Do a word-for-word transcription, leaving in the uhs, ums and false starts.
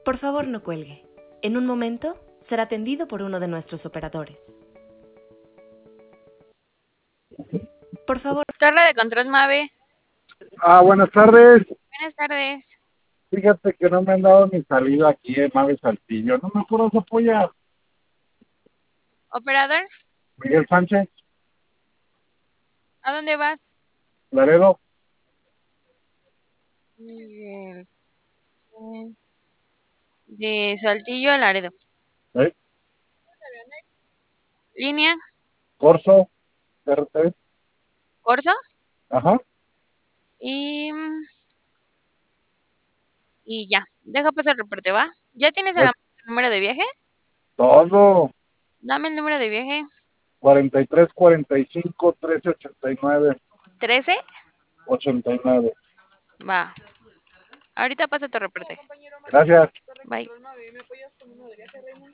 Por favor, no cuelgue. En un momento será atendido por uno de nuestros operadores. Por favor. Torre de control Mave. Ah, buenas tardes. Buenas tardes. Fíjate que no me han dado mi salida aquí en Mave Saltillo. ¿No me puedes apoyar? Operador, Miguel Sánchez, ¿a dónde vas? Laredo. Miguel. eh, De Saltillo a Laredo. ¿Eh? Línea, Corso, R T. Corso. Ajá. Y. Y ya. Deja pasar el reporte, ¿va? ¿Ya tienes el Es número de viaje? todo. Dame el número de viaje. cuarenta y tres, cuarenta y cinco, trece, ochenta y nueve, ¿trece? ochenta y nueve. Va. Ahorita pasa tu reporte. Gracias. Bye.